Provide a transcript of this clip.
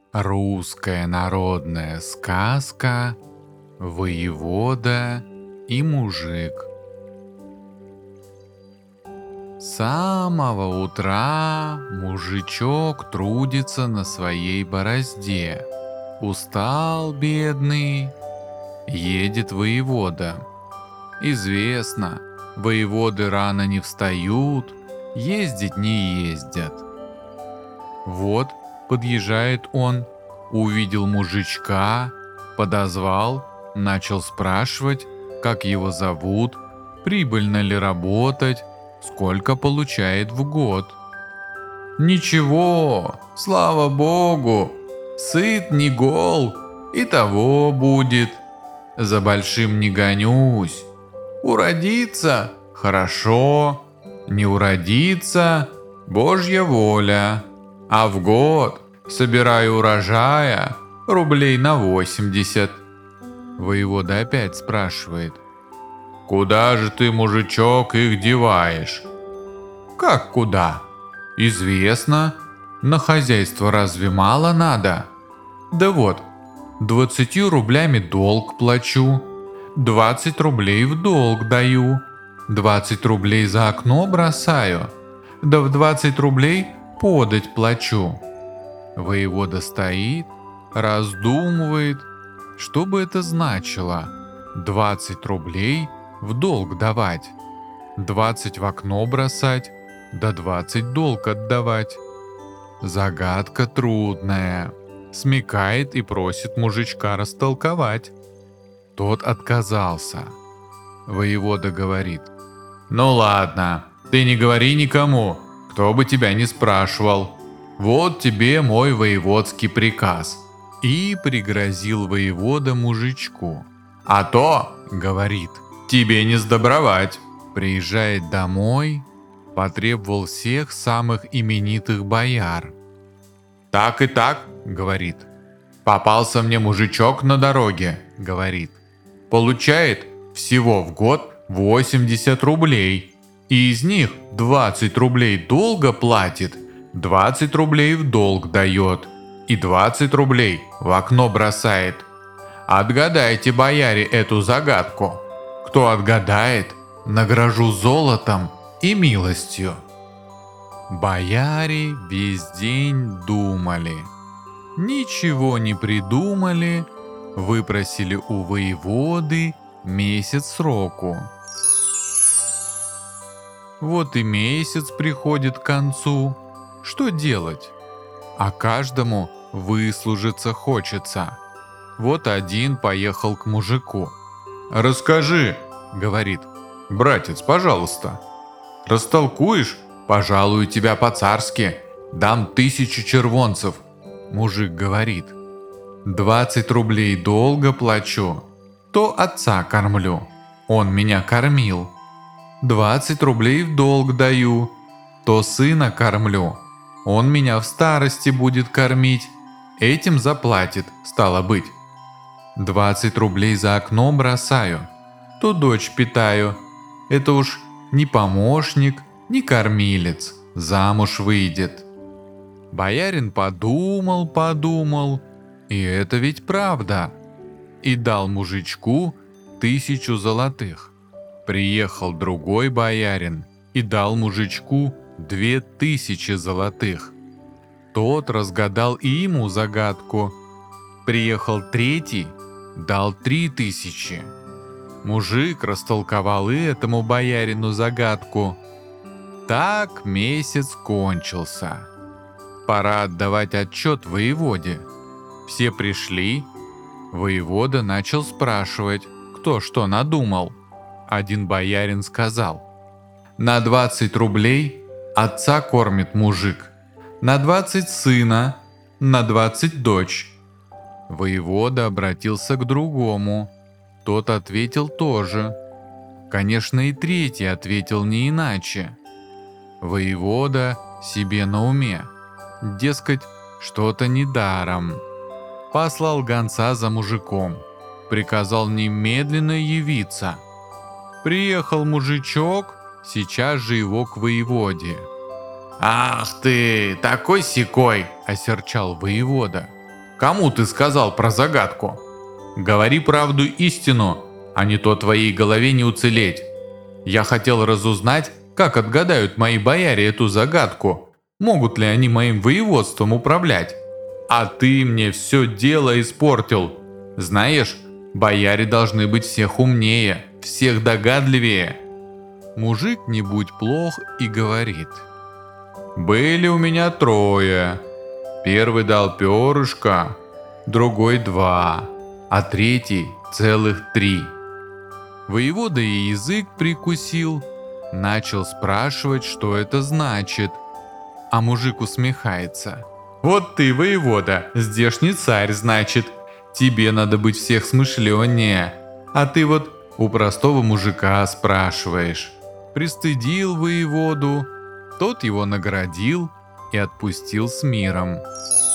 Русская народная сказка «Воевода и мужик». С самого утра мужичок трудится на своей борозде. Устал, бедный, едет воевода. Известно, воеводы рано не встают, ездить не ездят. Вот подъезжает он, увидел мужичка, подозвал, начал спрашивать, как его зовут, прибыльно ли работать, сколько получает в год. «Ничего, слава богу, сыт не гол, и того будет. За большим не гонюсь. Уродится – хорошо, не уродится – Божья воля. А в год собираю урожая рублей на 80. Воевода опять спрашивает: «Куда же ты, мужичок, их деваешь?» «Как куда? Известно. На хозяйство разве мало надо? Да вот, 20 рублями долг плачу, 20 рублей в долг даю, 20 рублей за окно бросаю, да в 20 рублей подать плачу». Воевода стоит, раздумывает, что бы это значило: 20 рублей в долг давать, 20 в окно бросать, да 20 долг отдавать. Загадка трудная. Смекает и просит мужичка растолковать. Тот отказался. Воевода говорит: «Ну ладно, ты не говори никому, кто бы тебя не спрашивал. Вот тебе мой воеводский приказ». И пригрозил воевода мужичку. «А то, — говорит, — тебе не сдобровать». Приезжает домой, потребовал всех самых именитых бояр. «Так и так, — говорит, — попался мне мужичок на дороге, — говорит, — получает всего в год 80 рублей, и из них 20 рублей долга платит, 20 рублей в долг дает и 20 рублей в окно бросает. Отгадайте, бояре, эту загадку. Кто отгадает, награжу золотом и милостью». Бояре весь день думали, ничего не придумали, выпросили у воеводы месяц сроку. Вот и месяц приходит к концу. Что делать? А каждому выслужиться хочется. Вот один поехал к мужику. «Расскажи, — говорит, — братец, пожалуйста, растолкуешь? Пожалую тебя по-царски, дам 1000 червонцев». Мужик говорит: 20 рублей долго плачу, то отца кормлю, он меня кормил. 20 рублей в долг даю, то сына кормлю, он меня в старости будет кормить, этим заплатит, стало быть. 20 рублей за окно бросаю, то дочь питаю, это уж не помощник, не кормилец, замуж выйдет. Боярин подумал, и это ведь правда, и дал мужичку 1000 золотых. Приехал другой боярин и дал мужичку 2000 золотых. Тот разгадал и ему загадку. Приехал третий, дал 3000. Мужик растолковал и этому боярину загадку. Так месяц кончился. Пора отдавать отчет воеводе. Все пришли. Воевода начал спрашивать, кто что надумал. Один боярин сказал: «На 20 рублей отца кормит мужик, на 20 сына, на 20 дочь». Воевода обратился к другому. Тот ответил тоже. Конечно, и третий ответил не иначе. Воевода себе на уме. Дескать, что-то недаром. Послал гонца за мужиком. Приказал немедленно явиться. Приехал мужичок, сейчас же его к воеводе. «Ах ты, такой-сякой!» – осерчал воевода. Кому ты сказал про загадку? Говори правду истину, а не то твоей голове не уцелеть. Я хотел разузнать, как отгадают мои бояре эту загадку. Могут ли они моим воеводством управлять? А ты мне все дело испортил. Знаешь, бояре должны быть всех умнее, всех догадливее. Мужик не будь плох и говорит. Были у меня трое. Первый дал перышко, другой 2, а третий целых 3. Воевода и язык прикусил, начал спрашивать, что это значит. А мужик усмехается. Вот ты, воевода, здешний царь, значит. Тебе надо быть всех смышленнее. А ты вот у простого мужика спрашиваешь. Пристыдил воеводу, тот его наградил и отпустил с миром.